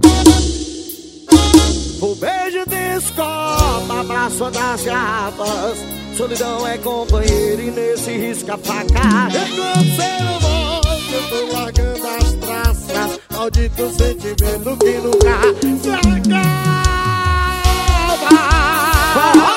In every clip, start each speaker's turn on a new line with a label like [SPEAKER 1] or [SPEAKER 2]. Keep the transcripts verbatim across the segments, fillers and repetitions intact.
[SPEAKER 1] O beijo descopa, abraço das garrafas. Solidão é companheiro e nesse risca-faca.
[SPEAKER 2] Enquanto você não volta, eu tô largando as traças. Maldito sentimento que nunca se acaba.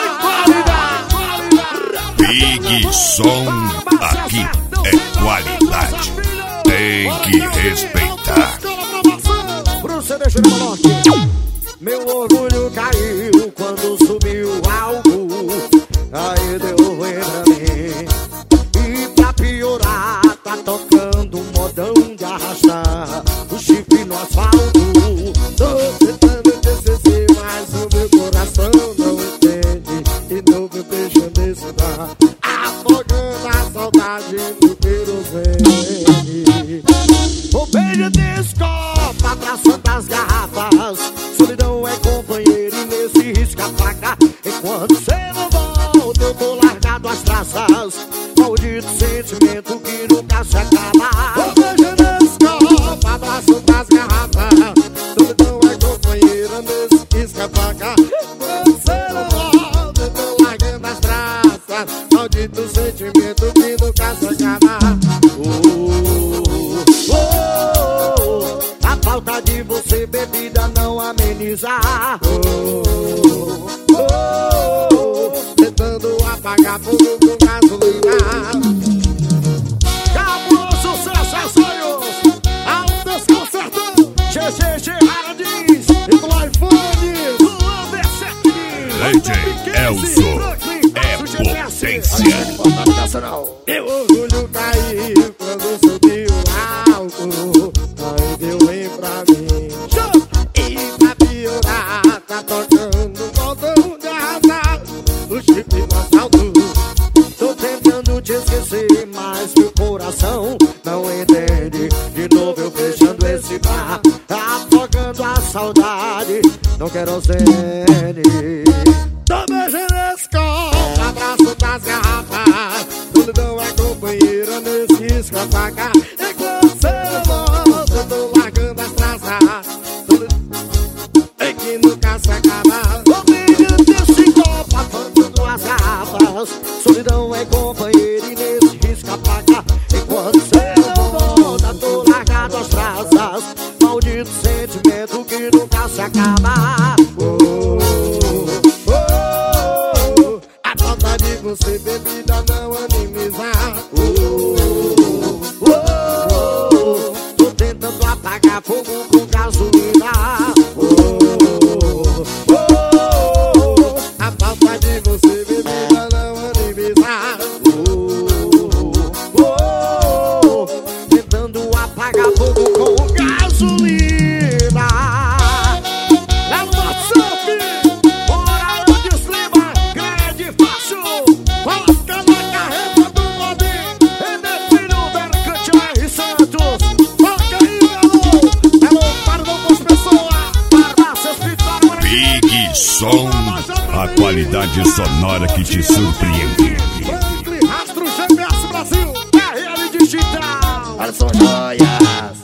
[SPEAKER 3] Big Som, aqui é qualidade. Tem que respeitar.
[SPEAKER 1] Pro C D Júnior Norte. Meu orgulho caiu quando subiu algo. Aí deu ruim pra mim. E pra piorar, tá tocando um modão de arrastar o chifre no asfalto.
[SPEAKER 2] Tô tentando te esquecer, mas o meu coração não entende. E não me deixa descer, afogando a saudade do querosene.
[SPEAKER 1] O beijo descopa, abraço das garrafas. Solidão é companheiro e nesse risca-faca. Enquanto cê não volta, eu tô largado as traças. Maldito sentimento que nunca se acaba.
[SPEAKER 2] O beijo descopa, abraço das garrafas. Solidão é companheiro nesse risca-faca. Enquanto cê não volta, eu tô largando as traças. Maldito sentimento que nunca se acaba.
[SPEAKER 1] Falta de você, bebida, não ameniza.
[SPEAKER 2] Oh, oh, oh, tentando apagar fogo com gasolina.
[SPEAKER 1] Cabuloso sucesso é sonhos.
[SPEAKER 2] Altas consertando.
[SPEAKER 1] G G G Haradins
[SPEAKER 2] E do iPhone
[SPEAKER 1] Luan V sete
[SPEAKER 3] D J Elson é potência.
[SPEAKER 2] Meu orgulho caiu quando subiu alto. Aí deu ruim pra mim. E pra piorar, tá tocando um montão de arrasar o chifre no asfalto.
[SPEAKER 1] Tô tentando te esquecer, mas meu coração não entende. De novo eu fechando esse bar, afogando a saudade. Não quero ser.
[SPEAKER 2] Tô beijando esse copo, abraço das garrafas. Solidão é companheira nesse risca-faca. Enquanto cê não volta, eu tô largando as traças. É que nunca se acaba.
[SPEAKER 1] O brilho desse copo, afogando as garrafas. Solidão é companheiro e nesse risca-faca. Enquanto cê não volta, tô largado as traças. Maldito sentimento que nunca se acaba.
[SPEAKER 2] Oh, oh, oh, a falta de você, bebida, não animiza.
[SPEAKER 1] Oh, oh, oh, tô tentando apagar fogo com gasolina.
[SPEAKER 2] Oh, oh, oh, a falta de você, bebida, não animiza.
[SPEAKER 1] Oh, oh, oh, tentando apagar fogo com gasolina. Lá no WhatsApp, bora antes, lembra, grande fácil.
[SPEAKER 2] Rasca na carreta do Modinho.
[SPEAKER 1] René Filho, Mercante R. Santos.
[SPEAKER 2] Toca aí, alô. Alô, para o nosso pessoal.
[SPEAKER 1] Farmácias Vitória.
[SPEAKER 3] Big Som, a qualidade sonora que te surpreende.
[SPEAKER 2] Franklin Rastro G P S Brasil.
[SPEAKER 1] R L Digital.
[SPEAKER 2] Olha só, joias.